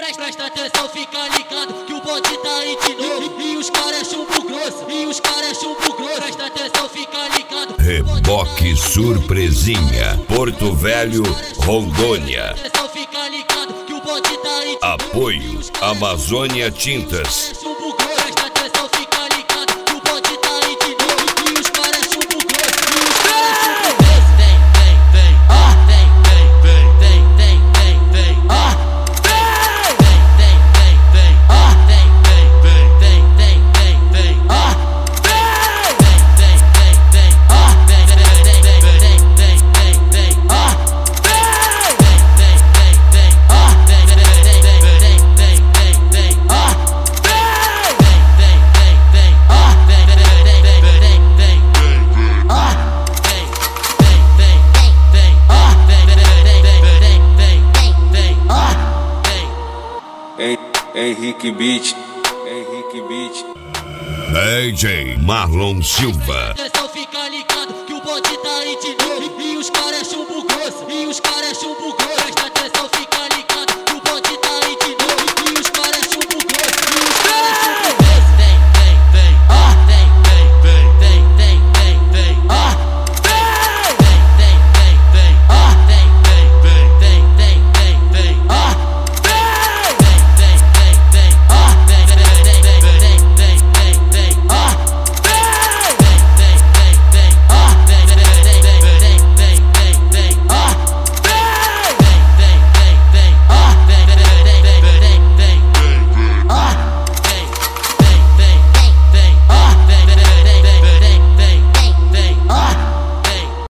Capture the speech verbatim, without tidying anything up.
Presta atenção, fica ligado que o bonde tá aí de novo. E os caras é chumbo grosso, e os caras é chumbo grosso. Presta atenção, fica ligado. Reboque Surpresinha, Porto Velho, Rondônia. Presta atenção, fica ligado que o bonde tá aí de novo. Apoio Amazônia Tintas. Presta atenção, fica ligado que o bonde tá aí de novo. E os caras é chumbo grosso, e os caras é chumbo grosso. Vem, vem, vem, vem, vem, vem, vem, vem, vem, vem, ah, vem, vem, vem, vem, vem, ah, vem, vem, vem, vem, vem, vem, vem, ah, vem, vem, vem, vem, vem, ah, vem, vem, vem, vem, vem, vem, vem, vem, ah, vem, vem, vem, vem, vem, ah, vem, vem, vem, vem, vem, vem, vem, vem, ah, vem, vem, vem, vem, vem, ah, vem, vem, vem, vem, vem, vem, vem, ah, vem, vem, vem, vem, ah, vem, vem, vem, vem, vem, vem, vem, ah, vem. Henrique Beat, Henrique Beat. D J Marlon Silva. Atenção, fica ligado que o bonde tá aí de novo. E os caras é chumbo grosso, e os caras é chumbo grosso.